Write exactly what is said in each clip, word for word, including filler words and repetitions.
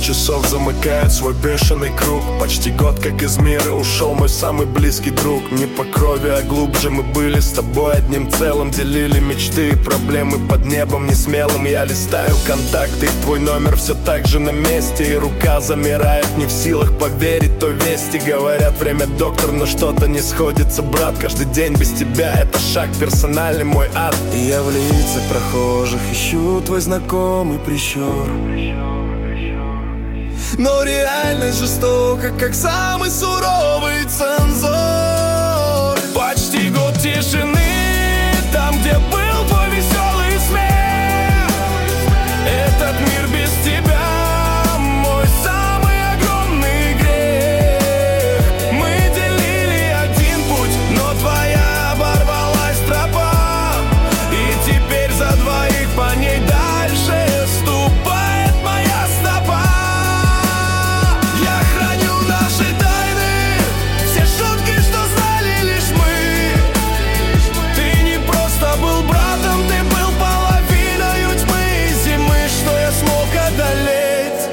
часов замыкает свой бешеный круг. Почти год как из мира ушел мой самый близкий друг. Не по крови, а глубже мы были с тобой одним целым. Делили мечты и проблемы под небом несмелым. Я листаю контакты, твой номер все так же на месте. И рука замирает, не в силах поверить той вести. Говорят, время доктор, но что-то не сходится, брат. Каждый день без тебя это шаг персональный мой ад. И я в лицах прохожих ищу твой знакомый прищур. Но реальность жестока, как самый суровый цензор. Почти год тишины, там, где был твой веселый смех. Этот мир без тебя мой самый огромный грех. Мы делили один путь, но твоя оборвалась тропа. И теперь за двоих по ней дальше ступает моя стопа. Я храню наши тайны, все шутки, что знали лишь мы. Ты не просто был братом, ты был половиной тьмы и зимы, что я смог одолеть.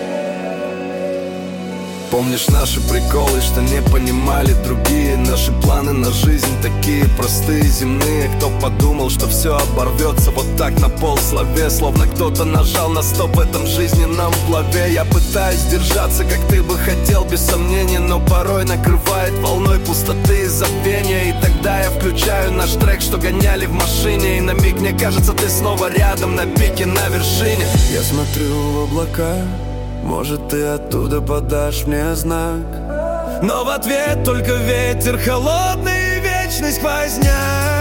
Помнишь наши приколы, что не понимали другие? Наши планы на жизнь такие простые, земные. Кто подумал, что все оборвется вот так на полслове? Словно кто-то нажал на стоп в этом жизненном плаве. Я пытаюсь держаться, как ты бы хотел, без сомнения, но порой накрывает волной пустоты и забвения. И тогда я включаю наш трек, что гоняли в машине. И на миг мне кажется, ты снова рядом, на пике, на вершине. Я смотрю в облака, может, ты оттуда подашь мне знак. Но в ответ только ветер холодный и вечный сквозняк.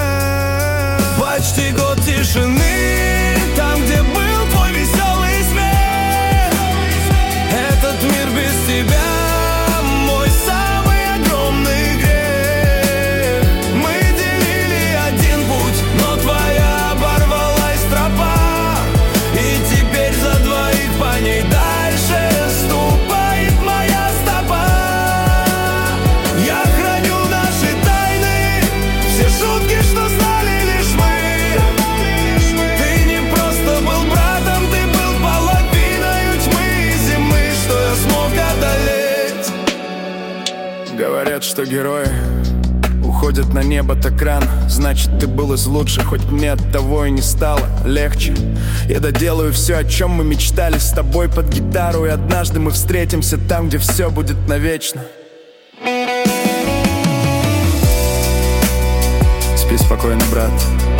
Почти год тишины, там, где был твой веселый смех. Этот мир без тебя мой самый огромный грех. Мы делили один путь, но твоя оборвалась тропа. И теперь за двоих по ней дальше ступает моя стопа. Я храню наши тайны, все шутки, что знали лишь мы. Ты не просто был братом, ты был половиной тьмы и зимы, что я смог одолеть. Говорят, что герои уходят на небо так рано. Значит, ты был из лучших, хоть мне от того и не стало легче. Я доделаю все, о чем мы мечтали с тобой под гитару. И однажды мы встретимся там, где все будет навечно. Спи спокойно, брат.